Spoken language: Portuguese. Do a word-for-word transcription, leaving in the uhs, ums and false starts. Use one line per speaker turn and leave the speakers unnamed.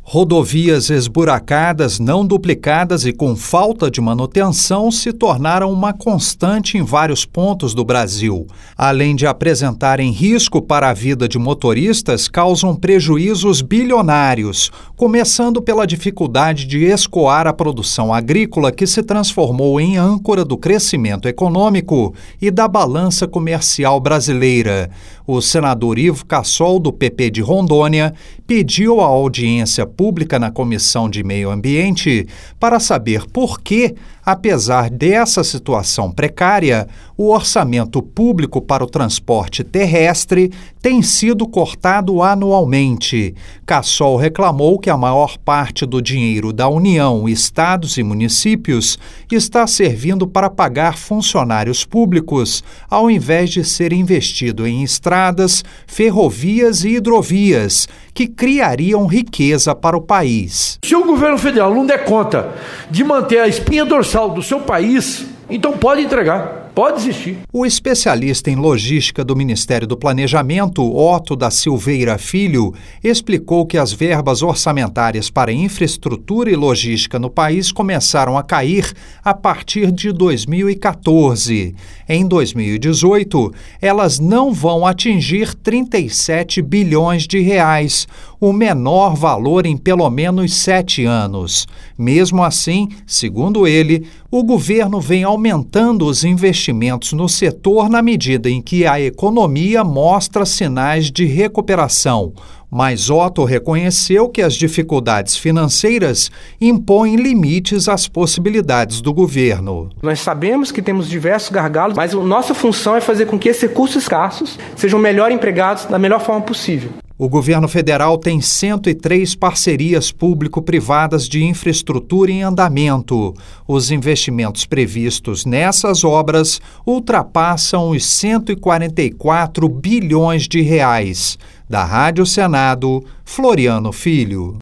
Rodovias esburacadas, não duplicadas e com falta de manutenção se tornaram uma constante em vários pontos do Brasil. Além de apresentarem risco para a vida de motoristas, causam prejuízos bilionários, começando pela dificuldade de escoar a produção agrícola que se transformou em âncora do crescimento econômico e da balança comercial brasileira. O senador Ivo Cassol, do P P de Rondônia, pediu a audiência pública na Comissão de Meio Ambiente para saber por que, apesar dessa situação precária, o orçamento público para o transporte terrestre tem sido cortado anualmente. Cassol reclamou que a maior parte do dinheiro da União, estados e municípios está servindo para pagar funcionários públicos, ao invés de ser investido em estradas, ferrovias e hidrovias, que criariam riqueza para o país.
Se o governo federal não der conta de manter a espinha dorsal do seu país, então pode entregar, pode existir.
O especialista em logística do Ministério do Planejamento, Otto da Silveira Filho, explicou que as verbas orçamentárias para infraestrutura e logística no país começaram a cair a partir de dois mil e quatorze. Em dois mil e dezoito, elas não vão atingir trinta e sete bilhões de reais, o menor valor em pelo menos sete anos. Mesmo assim, segundo ele, o governo vem aumentando os investimentos no setor na medida em que a economia mostra sinais de recuperação. Mas Otto reconheceu que as dificuldades financeiras impõem limites às possibilidades do governo.
Nós sabemos que temos diversos gargalos, mas a nossa função é fazer com que esses recursos escassos sejam melhor empregados da melhor forma possível.
O governo federal tem cento e três parcerias público-privadas de infraestrutura em andamento. Os investimentos previstos nessas obras ultrapassam os cento e quarenta e quatro bilhões de reais. Da Rádio Senado, Floriano Filho.